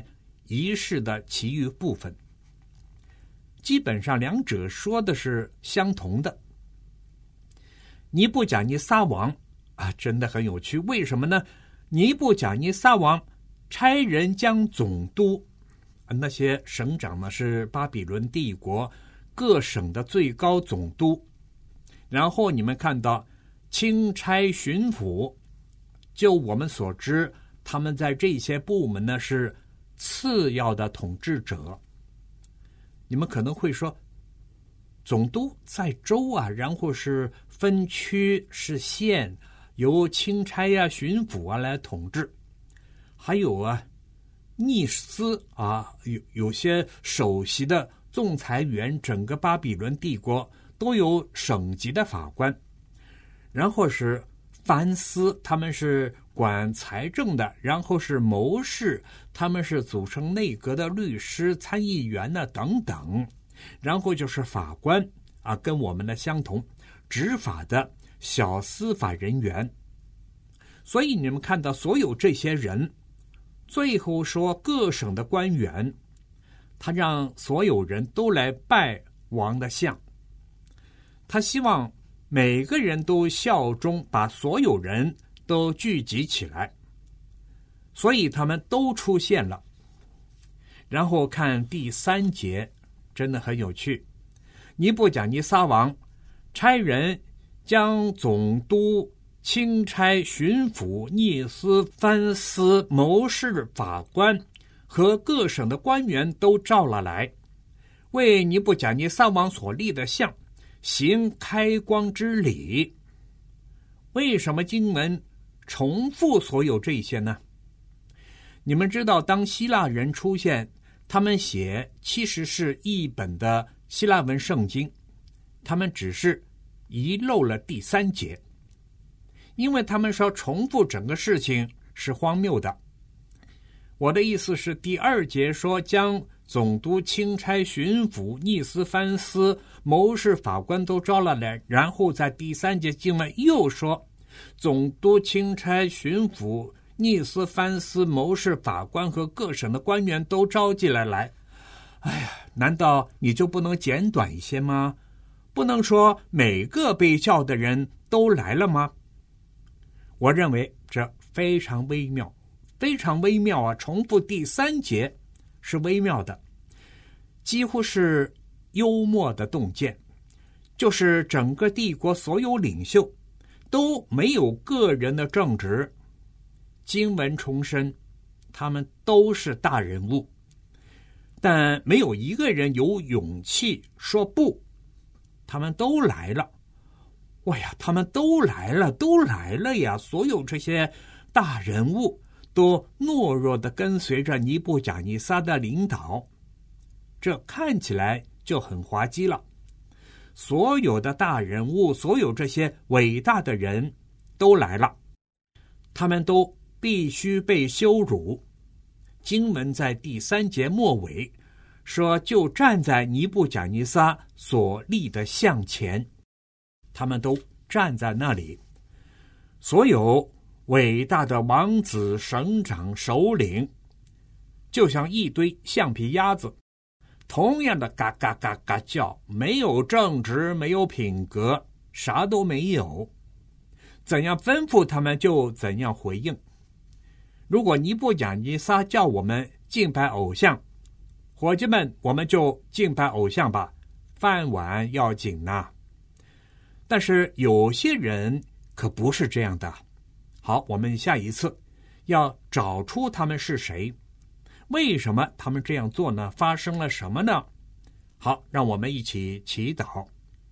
仪式的其余部分。基本上两者说的是相同的。尼布甲尼撒王啊，真的很有趣。为什么呢？尼布甲尼撒王差人将总督，那些省长呢是巴比伦帝国各省的最高总督，然后你们看到钦差巡抚，就我们所知，他们在这些部门呢是次要的统治者。你们可能会说，总督在州啊，然后是分区是县，由钦差呀、巡抚啊来统治。还有啊，逆司啊，有有些首席的仲裁员，整个巴比伦帝国都有省级的法官。然后是藩司，他们是管财政的，然后是谋士，他们是组成内阁的律师、参议员呢等等。然后就是法官啊，跟我们的相同，执法的小司法人员。所以你们看到所有这些人，最后说各省的官员，他让所有人都来拜王的像，他希望每个人都效忠，把所有人都聚集起来，所以他们都出现了。然后看第三节，真的很有趣。尼布甲尼撒王差人将总督、钦差、巡抚、逆司、藩司、谋士、法官和各省的官员都召了来，为尼布甲尼撒王所立的像行开光之礼。为什么经文重复所有这些呢？你们知道，当希腊人出现，他们写其实是一本的希腊文圣经，他们只是遗漏了第三节，因为他们说重复整个事情是荒谬的。我的意思是，第二节说将总督、钦差、巡抚、逆司、藩司、谋士、法官都招了来，然后在第三节经文又说总督、钦差、巡抚、逆司、藩司、谋士、法官和各省的官员都招进来来。哎呀，难道你就不能简短一些吗？不能说每个被叫的人都来了吗？我认为这非常微妙，非常微妙啊！重复第三节是微妙的，几乎是幽默的洞见，就是整个帝国所有领袖都没有个人的正直。经文重申，他们都是大人物，但没有一个人有勇气说不。他们都来了，哇呀，他们都来了，都来了呀！所有这些大人物都懦弱地跟随着尼布甲尼撒的领导，这看起来就很滑稽了。所有的大人物，所有这些伟大的人都来了，他们都必须被羞辱。经文在第三节末尾说，就站在尼布甲尼撒所立的像前，他们都站在那里。所有伟大的王子、省长、首领，就像一堆橡皮鸭子，同样的嘎嘎嘎嘎叫，没有正直，没有品格，啥都没有。怎样吩咐他们就怎样回应。如果尼布甲尼撒叫我们敬拜偶像，伙计们，我们就敬拜偶像吧，饭碗要紧呐。但是有些人可不是这样的。好，我们下一次要找出他们是谁，为什么他们这样做呢？发生了什么呢？好，让我们一起祈祷。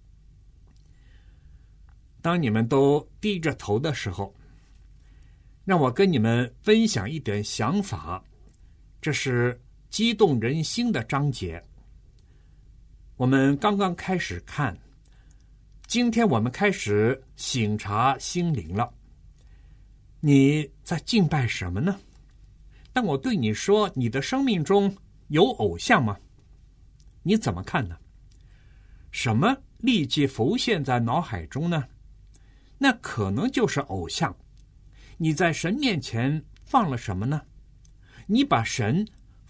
当你们都低着头的时候，让我跟你们分享一点想法，这是激动人心的章节。我们刚刚开始看，今天我们开始省察心灵了。你在敬拜什么呢？当我对你说你的生命中有偶像吗？你怎么看呢？什么立即浮现在脑海中呢？那可能就是偶像。你在神面前放了什么呢？你把神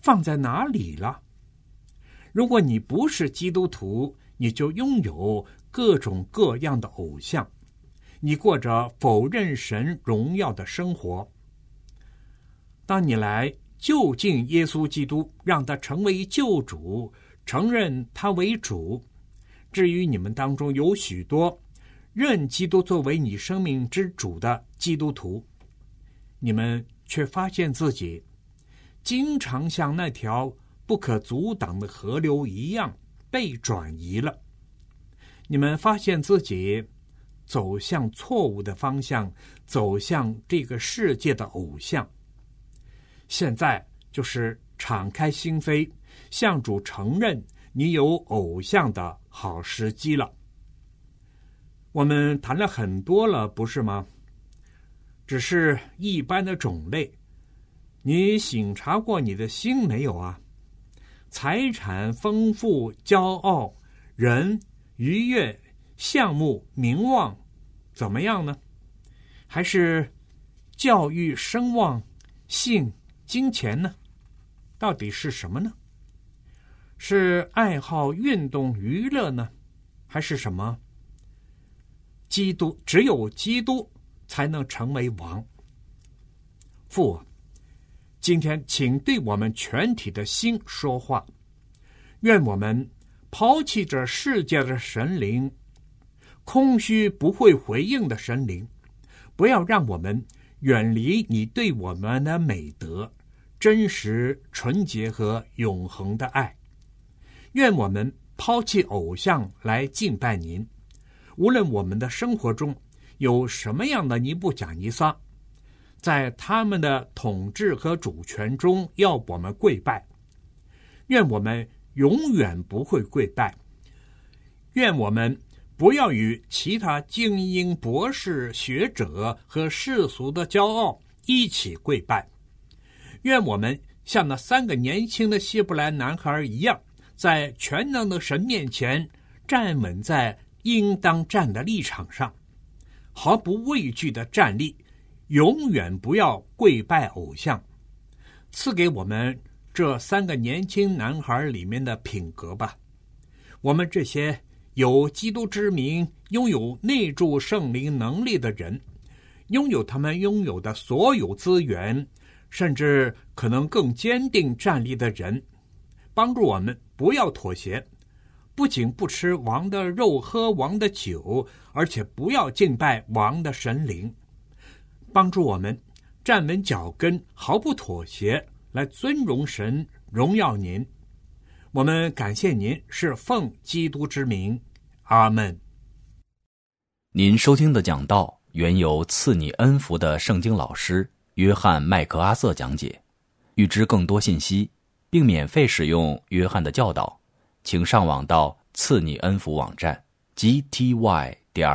放在哪里了？如果你不是基督徒，你就拥有各种各样的偶像，你过着否认神荣耀的生活。当你来就近耶稣基督，让他成为救主，承认他为主。至于你们当中有许多认基督作为你生命之主的基督徒，你们却发现自己经常像那条不可阻挡的河流一样被转移了。你们发现自己走向错误的方向，走向这个世界的偶像。现在就是敞开心扉，向主承认你有偶像的好时机了。我们谈了很多了，不是吗？只是一般的种类。你省察过你的心没有啊？财产丰富、骄傲、人、愉悦、项目、名望，怎么样呢？还是教育、声望、性、金钱呢？到底是什么呢？是爱好、运动、娱乐呢？还是什么？基督，只有基督才能成为王。父啊，今天请对我们全体的心说话，愿我们抛弃这世界的神灵，空虚不会回应的神灵，不要让我们远离你对我们的美德、真实、纯洁和永恒的爱。愿我们抛弃偶像来敬拜您，无论我们的生活中有什么样的尼布甲尼撒，在他们的统治和主权中要我们跪拜，愿我们永远不会跪拜。愿我们不要与其他精英、博士、学者和世俗的骄傲一起跪拜。愿我们像那三个年轻的希伯来男孩一样，在全能的神面前站稳在应当站的立场上，毫不畏惧的站立，永远不要跪拜偶像。赐给我们这三个年轻男孩里面的品格吧。我们这些有基督之名、拥有内住圣灵能力的人，拥有他们拥有的所有资源，甚至可能更坚定站立的人，帮助我们不要妥协，不仅不吃王的肉，喝王的酒，而且不要敬拜王的神灵，帮助我们站稳脚跟，毫不妥协，来尊荣神，荣耀您。我们感谢您，是奉基督之名，阿们。 您收听的讲道原由赐你恩福的圣经老师约翰麦克阿瑟讲解。欲知更多信息并免费使用约翰的教导，请上网到赐你恩福网站 g t y 点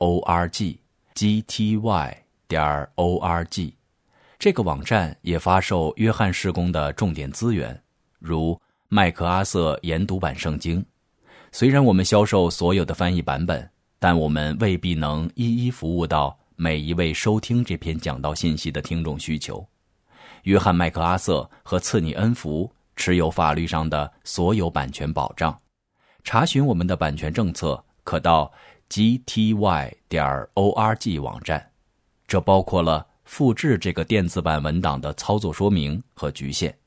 org g t y 点 org。 这个网站也发售约翰事工的重点资源，如麦克阿瑟研读版圣经。虽然我们销售所有的翻译版本，但我们未必能一一服务到每一位收听这篇讲道信息的听众需求。约翰麦克阿瑟和赐你恩福持有法律上的所有版权保障。查询我们的版权政策，可到 g t y 点 org 网站，这包括了复制这个电子版文档的操作说明和局限。